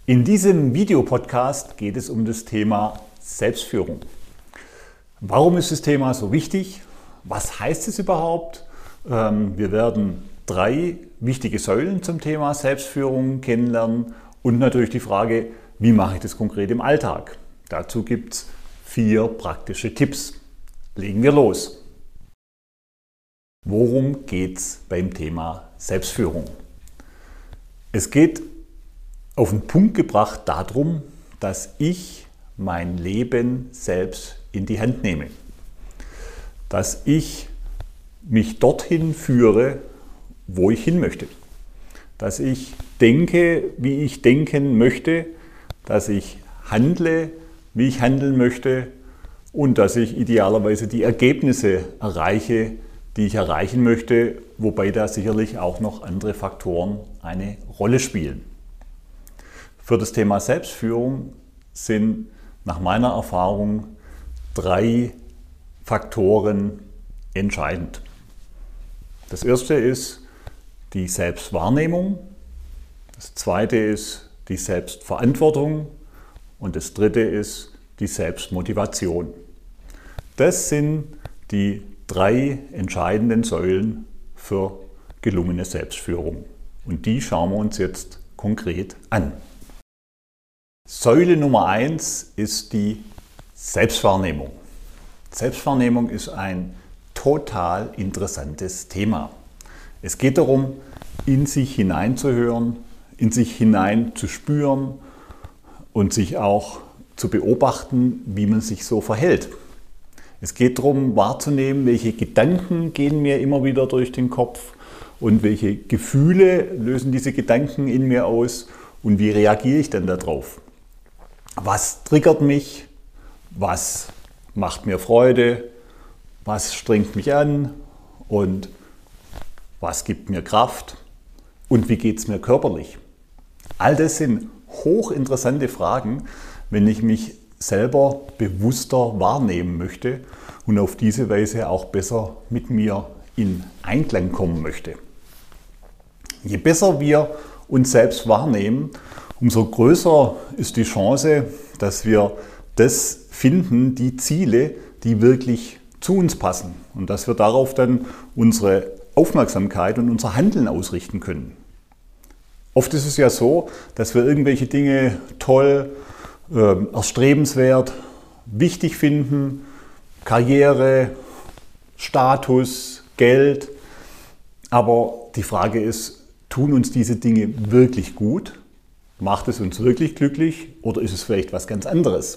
In diesem Videopodcast geht es um das Thema Selbstführung. Warum ist das Thema so wichtig? Was heißt es überhaupt? Wir werden 3 wichtige Säulen zum Thema Selbstführung kennenlernen und natürlich die Frage, wie mache ich das konkret im Alltag? Dazu gibt es 4 praktische Tipps. Legen wir los. Worum geht es beim Thema Selbstführung? Es geht auf den Punkt gebracht darum, dass ich mein Leben selbst in die Hand nehme. Dass ich mich dorthin führe, wo ich hin möchte. Dass ich denke, wie ich denken möchte. Dass ich handle, wie ich handeln möchte. Und dass ich idealerweise die Ergebnisse erreiche, die ich erreichen möchte, wobei da sicherlich auch noch andere Faktoren eine Rolle spielen. Für das Thema Selbstführung sind nach meiner Erfahrung 3 Faktoren entscheidend. Das erste ist die Selbstwahrnehmung, das zweite ist die Selbstverantwortung und das dritte ist die Selbstmotivation. Das sind die 3 entscheidenden Säulen für gelungene Selbstführung. Und die schauen wir uns jetzt konkret an. Säule Nummer 1 ist die Selbstwahrnehmung. Selbstwahrnehmung ist ein total interessantes Thema. Es geht darum, in sich hineinzuhören, in sich hinein zu spüren und sich auch zu beobachten, wie man sich so verhält. Es geht darum, wahrzunehmen, welche Gedanken gehen mir immer wieder durch den Kopf und welche Gefühle lösen diese Gedanken in mir aus und wie reagiere ich denn darauf. Was triggert mich? Was macht mir Freude? Was strengt mich an? Und was gibt mir Kraft? Und wie geht es mir körperlich? All das sind hochinteressante Fragen, wenn ich mich selber bewusster wahrnehmen möchte und auf diese Weise auch besser mit mir in Einklang kommen möchte. Je besser wir uns selbst wahrnehmen, umso größer ist die Chance, dass wir das finden, die Ziele, die wirklich zu uns passen und dass wir darauf dann unsere Aufmerksamkeit und unser Handeln ausrichten können. Oft ist es ja so, dass wir irgendwelche Dinge toll, erstrebenswert, wichtig finden, Karriere, Status, Geld, aber die Frage ist, tun uns diese Dinge wirklich gut? Macht es uns wirklich glücklich oder ist es vielleicht was ganz anderes?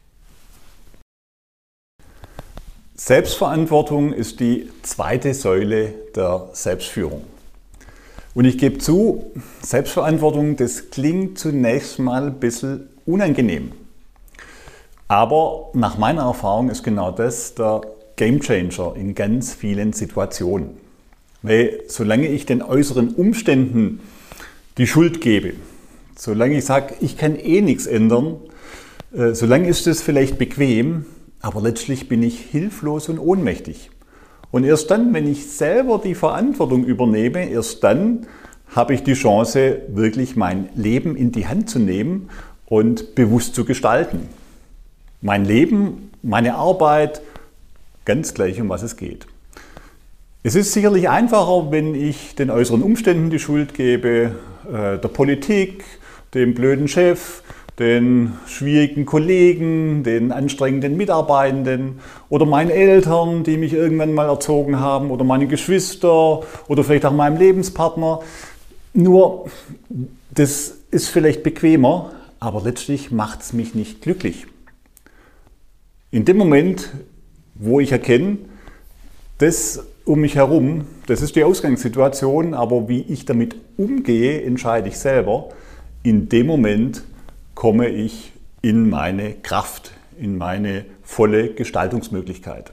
Selbstverantwortung ist die 2. Säule der Selbstführung. Und ich gebe zu, Selbstverantwortung, das klingt zunächst mal ein bisschen unangenehm. Aber nach meiner Erfahrung ist genau das der Gamechanger in ganz vielen Situationen. Weil solange ich den äußeren Umständen die Schuld gebe, solange ich sage, ich kann eh nichts ändern, solange ist es vielleicht bequem, aber letztlich bin ich hilflos und ohnmächtig. Und erst dann, wenn ich selber die Verantwortung übernehme, erst dann habe ich die Chance, wirklich mein Leben in die Hand zu nehmen und bewusst zu gestalten. Mein Leben, meine Arbeit, ganz gleich, um was es geht. Es ist sicherlich einfacher, wenn ich den äußeren Umständen die Schuld gebe, der Politik, dem blöden Chef, den schwierigen Kollegen, den anstrengenden Mitarbeitenden oder meinen Eltern, die mich irgendwann mal erzogen haben oder meine Geschwister oder vielleicht auch meinem Lebenspartner. Nur, das ist vielleicht bequemer, aber letztlich macht es mich nicht glücklich. In dem Moment, wo ich erkenne, das um mich herum, das ist die Ausgangssituation, aber wie ich damit umgehe, entscheide ich selber. In dem Moment komme ich in meine Kraft, in meine volle Gestaltungsmöglichkeit.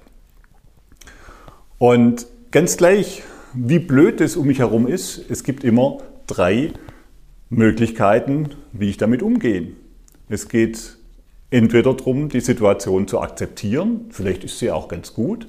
Und ganz gleich, wie blöd es um mich herum ist, es gibt immer 3 Möglichkeiten, wie ich damit umgehe. Es geht entweder darum, die Situation zu akzeptieren, vielleicht ist sie auch ganz gut,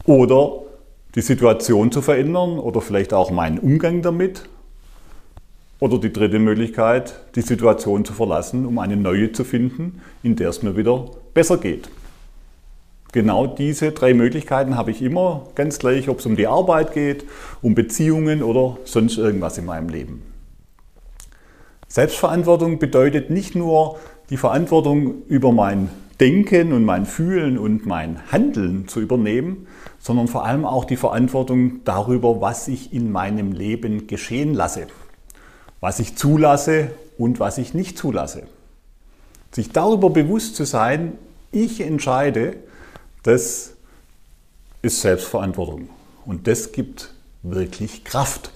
oder die Situation zu verändern oder vielleicht auch meinen Umgang damit Oder die dritte Möglichkeit, die Situation zu verlassen, um eine neue zu finden, in der es mir wieder besser geht. Genau diese drei Möglichkeiten habe ich immer, ganz gleich, ob es um die Arbeit geht, um Beziehungen oder sonst irgendwas in meinem Leben. Selbstverantwortung bedeutet nicht nur die Verantwortung über mein Denken und mein Fühlen und mein Handeln zu übernehmen, sondern vor allem auch die Verantwortung darüber, was ich in meinem Leben geschehen lasse, was ich zulasse und was ich nicht zulasse. Sich darüber bewusst zu sein, ich entscheide, das ist Selbstverantwortung und das gibt wirklich Kraft.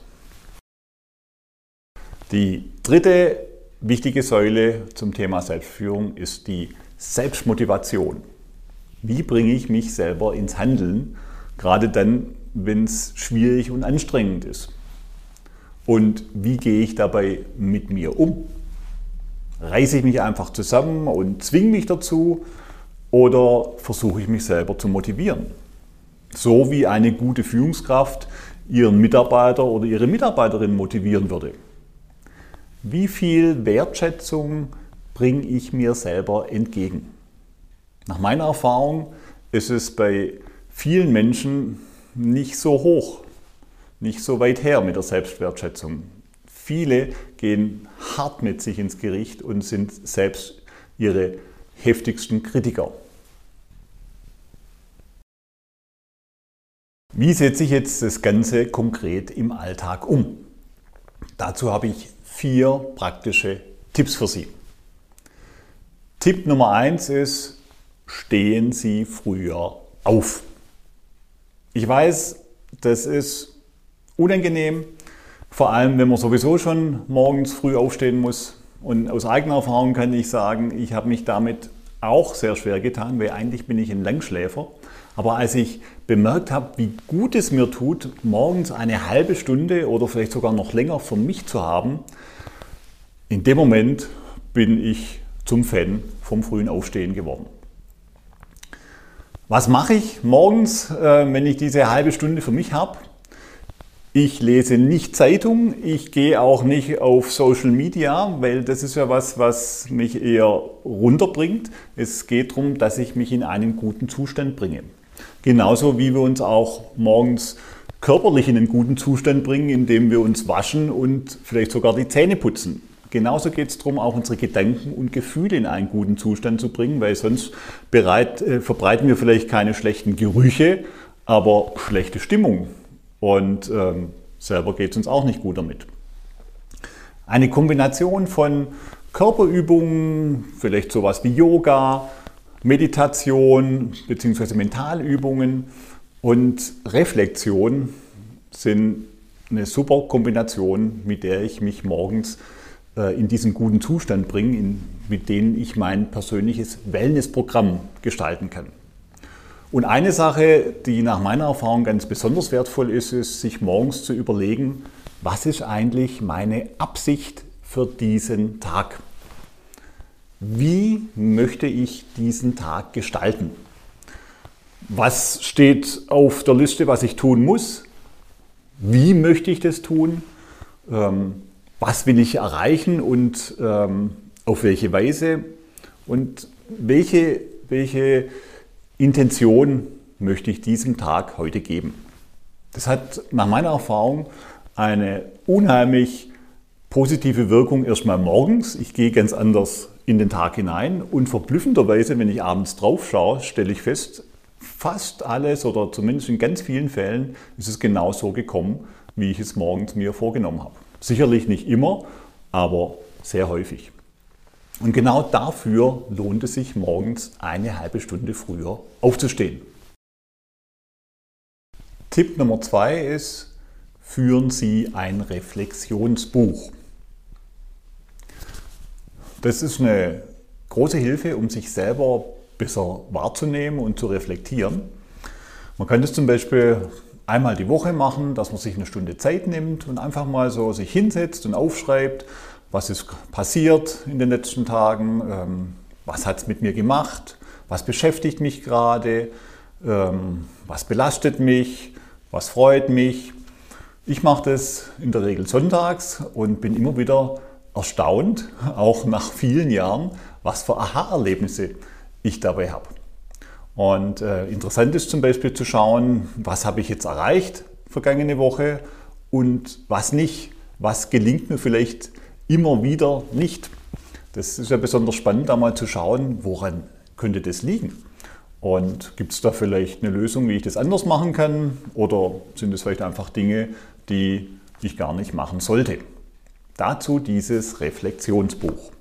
Die dritte wichtige Säule zum Thema Selbstführung ist die Selbstmotivation. Wie bringe ich mich selber ins Handeln, gerade dann, wenn es schwierig und anstrengend ist? Und wie gehe ich dabei mit mir um? Reiße ich mich einfach zusammen und zwinge mich dazu oder versuche ich mich selber zu motivieren? So wie eine gute Führungskraft ihren Mitarbeiter oder ihre Mitarbeiterin motivieren würde. Wie viel Wertschätzung bringe ich mir selber entgegen? Nach meiner Erfahrung ist es bei vielen Menschen nicht so hoch, nicht so weit her mit der Selbstwertschätzung. Viele gehen hart mit sich ins Gericht und sind selbst ihre heftigsten Kritiker. Wie setze ich jetzt das Ganze konkret im Alltag um? Dazu habe ich 4 praktische Tipps für Sie. Tipp Nummer 1 ist, stehen Sie früher auf. Ich weiß, das ist unangenehm, vor allem wenn man sowieso schon morgens früh aufstehen muss. Und aus eigener Erfahrung kann ich sagen, ich habe mich damit auch sehr schwer getan, weil eigentlich bin ich ein Langschläfer. Aber als ich bemerkt habe, wie gut es mir tut, morgens eine halbe Stunde oder vielleicht sogar noch länger für mich zu haben, in dem Moment bin ich zum Fan vom frühen Aufstehen geworden. Was mache ich morgens, wenn ich diese halbe Stunde für mich habe? Ich lese nicht Zeitung, ich gehe auch nicht auf Social Media, weil das ist ja was mich eher runterbringt. Es geht darum, dass ich mich in einen guten Zustand bringe. Genauso wie wir uns auch morgens körperlich in einen guten Zustand bringen, indem wir uns waschen und vielleicht sogar die Zähne putzen. Genauso geht es darum, auch unsere Gedanken und Gefühle in einen guten Zustand zu bringen, weil sonst verbreiten wir vielleicht keine schlechten Gerüche, aber schlechte Stimmung. Und selber geht es uns auch nicht gut damit. Eine Kombination von Körperübungen, vielleicht sowas wie Yoga, Meditation bzw. Mentalübungen und Reflexion sind eine super Kombination, mit der ich mich morgens in diesen guten Zustand bringe, mit denen ich mein persönliches Wellnessprogramm gestalten kann. Und eine Sache, die nach meiner Erfahrung ganz besonders wertvoll ist, ist, sich morgens zu überlegen, was ist eigentlich meine Absicht für diesen Tag? Wie möchte ich diesen Tag gestalten? Was steht auf der Liste, was ich tun muss? Wie möchte ich das tun? Was will ich erreichen und auf welche Weise? Und welche Intention möchte ich diesem Tag heute geben? Das hat nach meiner Erfahrung eine unheimlich positive Wirkung erstmal morgens. Ich gehe ganz anders in den Tag hinein und verblüffenderweise, wenn ich abends drauf schaue, stelle ich fest, fast alles oder zumindest in ganz vielen Fällen ist es genau so gekommen, wie ich es morgens mir vorgenommen habe. Sicherlich nicht immer, aber sehr häufig. Und genau dafür lohnt es sich, morgens eine halbe Stunde früher aufzustehen. Tipp Nummer 2 ist, führen Sie ein Reflexionsbuch. Das ist eine große Hilfe, um sich selber besser wahrzunehmen und zu reflektieren. Man kann das zum Beispiel einmal die Woche machen, dass man sich eine Stunde Zeit nimmt und einfach mal so sich hinsetzt und aufschreibt, was ist passiert in den letzten Tagen, was hat es mit mir gemacht, was beschäftigt mich gerade, was belastet mich, was freut mich. Ich mache das in der Regel sonntags und bin immer wieder erstaunt, auch nach vielen Jahren, was für Aha-Erlebnisse ich dabei habe. Und interessant ist zum Beispiel zu schauen, was habe ich jetzt erreicht vergangene Woche und was nicht, was gelingt mir vielleicht immer wieder nicht. Das ist ja besonders spannend, da mal zu schauen, woran könnte das liegen. Und gibt es da vielleicht eine Lösung, wie ich das anders machen kann? Oder sind es vielleicht einfach Dinge, die ich gar nicht machen sollte? Dazu dieses Reflexionsbuch.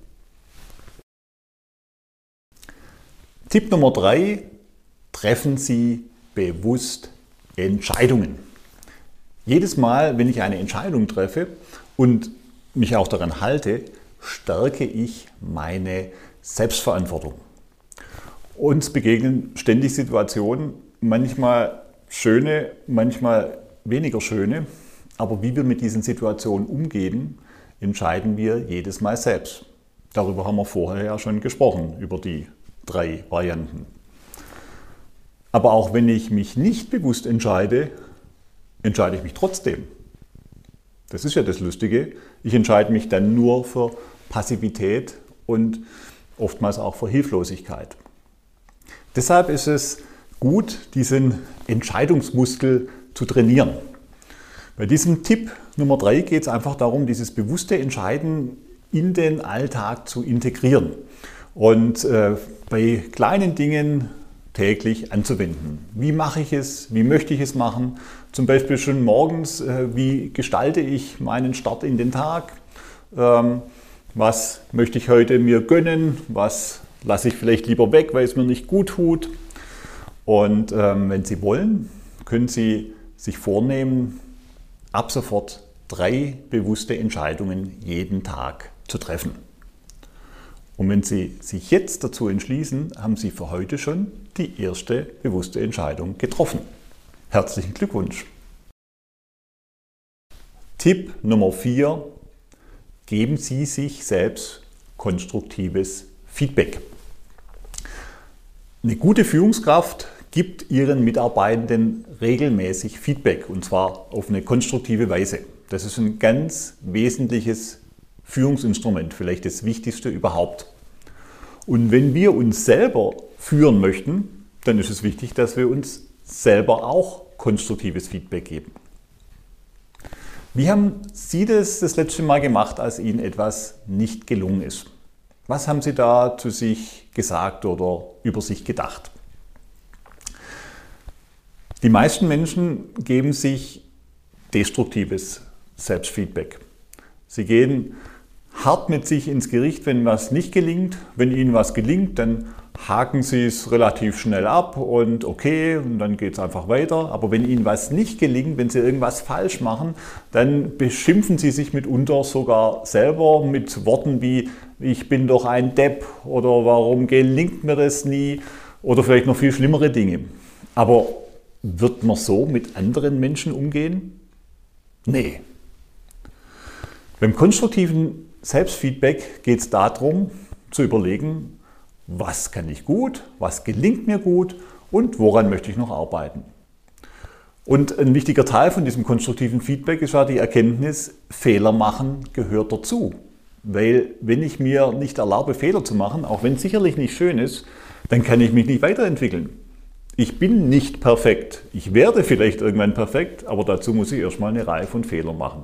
Tipp Nummer 3: Treffen Sie bewusst Entscheidungen. Jedes Mal, wenn ich eine Entscheidung treffe und mich auch daran halte, stärke ich meine Selbstverantwortung. Uns begegnen ständig Situationen, manchmal schöne, manchmal weniger schöne, aber wie wir mit diesen Situationen umgehen, entscheiden wir jedes Mal selbst. Darüber haben wir vorher ja schon gesprochen, über die 3 Varianten. Aber auch wenn ich mich nicht bewusst entscheide, entscheide ich mich trotzdem. Das ist ja das Lustige. Ich entscheide mich dann nur für Passivität und oftmals auch für Hilflosigkeit. Deshalb ist es gut, diesen Entscheidungsmuskel zu trainieren. Bei diesem Tipp Nummer 3 geht es einfach darum, dieses bewusste Entscheiden in den Alltag zu integrieren und bei kleinen Dingen täglich anzuwenden. Wie mache ich es? Wie möchte ich es machen? Zum Beispiel schon morgens, wie gestalte ich meinen Start in den Tag? Was möchte ich heute mir gönnen? Was lasse ich vielleicht lieber weg, weil es mir nicht gut tut? Und wenn Sie wollen, können Sie sich vornehmen, ab sofort 3 bewusste Entscheidungen jeden Tag zu treffen. Und wenn Sie sich jetzt dazu entschließen, haben Sie für heute schon die erste bewusste Entscheidung getroffen. Herzlichen Glückwunsch! Tipp Nummer 4: Geben Sie sich selbst konstruktives Feedback. Eine gute Führungskraft gibt ihren Mitarbeitenden regelmäßig Feedback, und zwar auf eine konstruktive Weise. Das ist ein ganz wesentliches Führungsinstrument, vielleicht das wichtigste überhaupt. Und wenn wir uns selber führen möchten, dann ist es wichtig, dass wir uns selber auch konstruktives Feedback geben. Wie haben Sie das letzte Mal gemacht, als Ihnen etwas nicht gelungen ist? Was haben Sie da zu sich gesagt oder über sich gedacht? Die meisten Menschen geben sich destruktives Selbstfeedback. Sie gehen hart mit sich ins Gericht, wenn was nicht gelingt. Wenn Ihnen was gelingt, dann haken Sie es relativ schnell ab und okay, und dann geht es einfach weiter. Aber wenn Ihnen was nicht gelingt, wenn Sie irgendwas falsch machen, dann beschimpfen Sie sich mitunter sogar selber mit Worten wie „Ich bin doch ein Depp" oder „Warum gelingt mir das nie" oder vielleicht noch viel schlimmere Dinge. Aber wird man so mit anderen Menschen umgehen? Nee. Beim konstruktiven Selbstfeedback geht es darum, zu überlegen, was kann ich gut, was gelingt mir gut und woran möchte ich noch arbeiten. Und ein wichtiger Teil von diesem konstruktiven Feedback ist ja die Erkenntnis, Fehler machen gehört dazu. Weil wenn ich mir nicht erlaube, Fehler zu machen, auch wenn es sicherlich nicht schön ist, dann kann ich mich nicht weiterentwickeln. Ich bin nicht perfekt. Ich werde vielleicht irgendwann perfekt, aber dazu muss ich erstmal eine Reihe von Fehlern machen.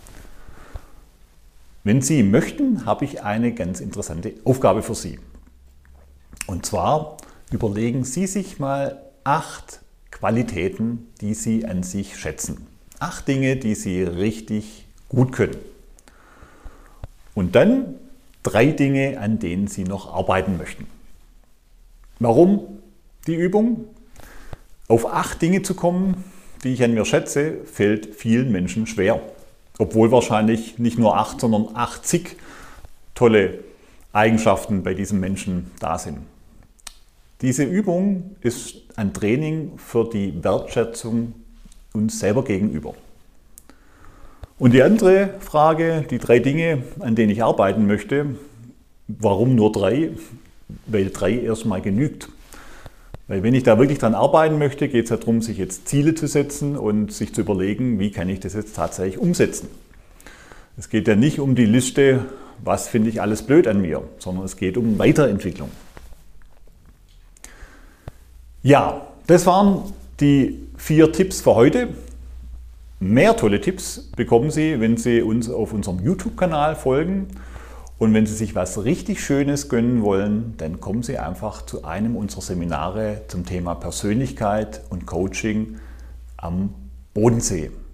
Wenn Sie möchten, habe ich eine ganz interessante Aufgabe für Sie. Und zwar überlegen Sie sich mal 8 Qualitäten, die Sie an sich schätzen. 8 Dinge, die Sie richtig gut können. Und dann 3 Dinge, an denen Sie noch arbeiten möchten. Warum die Übung? Auf 8 Dinge zu kommen, die ich an mir schätze, fällt vielen Menschen schwer. Obwohl wahrscheinlich nicht nur 8, sondern 80 tolle Eigenschaften bei diesem Menschen da sind. Diese Übung ist ein Training für die Wertschätzung uns selber gegenüber. Und die andere Frage, die 3 Dinge, an denen ich arbeiten möchte, warum nur 3? Weil 3 erstmal genügt. Weil wenn ich da wirklich dran arbeiten möchte, geht es ja darum, sich jetzt Ziele zu setzen und sich zu überlegen, wie kann ich das jetzt tatsächlich umsetzen. Es geht ja nicht um die Liste, was finde ich alles blöd an mir, sondern es geht um Weiterentwicklung. Ja, das waren die 4 Tipps für heute. Mehr tolle Tipps bekommen Sie, wenn Sie uns auf unserem YouTube-Kanal folgen. Und wenn Sie sich was richtig Schönes gönnen wollen, dann kommen Sie einfach zu einem unserer Seminare zum Thema Persönlichkeit und Coaching am Bodensee.